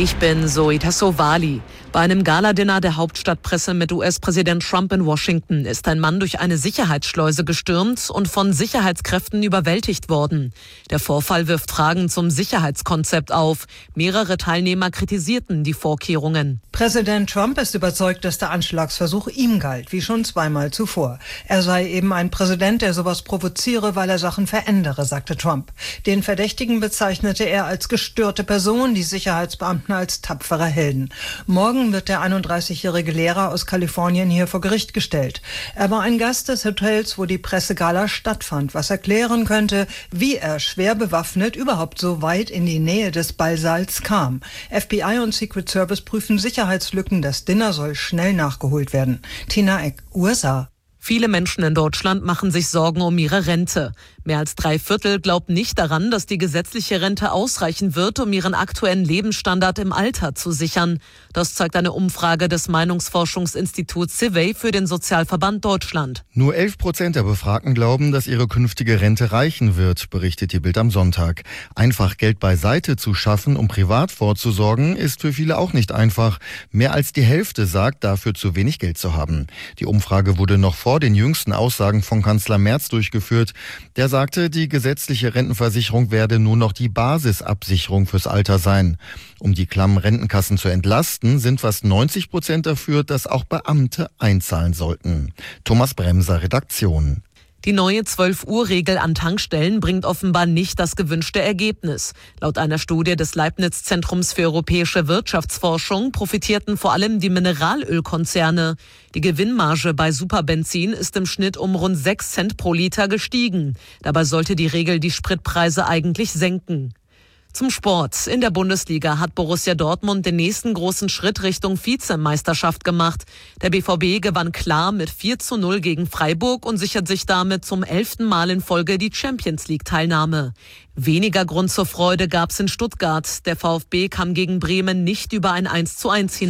Ich bin Zoe Tassovali. Bei einem Galadinner der Hauptstadtpresse mit US-Präsident Trump in Washington ist ein Mann durch eine Sicherheitsschleuse gestürmt und von Sicherheitskräften überwältigt worden. Der Vorfall wirft Fragen zum Sicherheitskonzept auf. Mehrere Teilnehmer kritisierten die Vorkehrungen. Präsident Trump ist überzeugt, dass der Anschlagsversuch ihm galt, wie schon zweimal zuvor. Er sei eben ein Präsident, der sowas provoziere, weil er Sachen verändere, sagte Trump. Den Verdächtigen bezeichnete er als gestörte Person, die Sicherheitsbeamten als tapfere Helden. Morgen wird der 31-jährige Lehrer aus Kalifornien hier vor Gericht gestellt. Er war ein Gast des Hotels, wo die Pressegala stattfand, was erklären könnte, wie er schwer bewaffnet überhaupt so weit in die Nähe des Ballsaals kam. FBI und Secret Service prüfen Sicherheitslücken. Das Dinner soll schnell nachgeholt werden. Tina Eck, USA. Viele Menschen in Deutschland machen sich Sorgen um ihre Rente. Mehr als 3/4 glaubt nicht daran, dass die gesetzliche Rente ausreichen wird, um ihren aktuellen Lebensstandard im Alter zu sichern. Das zeigt eine Umfrage des Meinungsforschungsinstituts Civey für den Sozialverband Deutschland. Nur 11% der Befragten glauben, dass ihre künftige Rente reichen wird, berichtet die Bild am Sonntag. Einfach Geld beiseite zu schaffen, um privat vorzusorgen, ist für viele auch nicht einfach. Mehr als die Hälfte sagt, dafür zu wenig Geld zu haben. Die Umfrage wurde noch vor den jüngsten Aussagen von Kanzler Merz durchgeführt. Der sagte, die gesetzliche Rentenversicherung werde nur noch die Basisabsicherung fürs Alter sein. Um die klammen Rentenkassen zu entlasten, sind fast 90% dafür, dass auch Beamte einzahlen sollten. Thomas Bremser, Redaktion. Die neue 12-Uhr-Regel an Tankstellen bringt offenbar nicht das gewünschte Ergebnis. Laut einer Studie des Leibniz-Zentrums für europäische Wirtschaftsforschung profitierten vor allem die Mineralölkonzerne. Die Gewinnmarge bei Superbenzin ist im Schnitt um rund 6 Cent pro Liter gestiegen. Dabei sollte die Regel die Spritpreise eigentlich senken. Zum Sport. In der Bundesliga hat Borussia Dortmund den nächsten großen Schritt Richtung Vizemeisterschaft gemacht. Der BVB gewann klar mit 4:0 gegen Freiburg und sichert sich damit zum 11. Mal in Folge die Champions-League-Teilnahme. Weniger Grund zur Freude gab's in Stuttgart. Der VfB kam gegen Bremen nicht über ein 1:1 hinaus.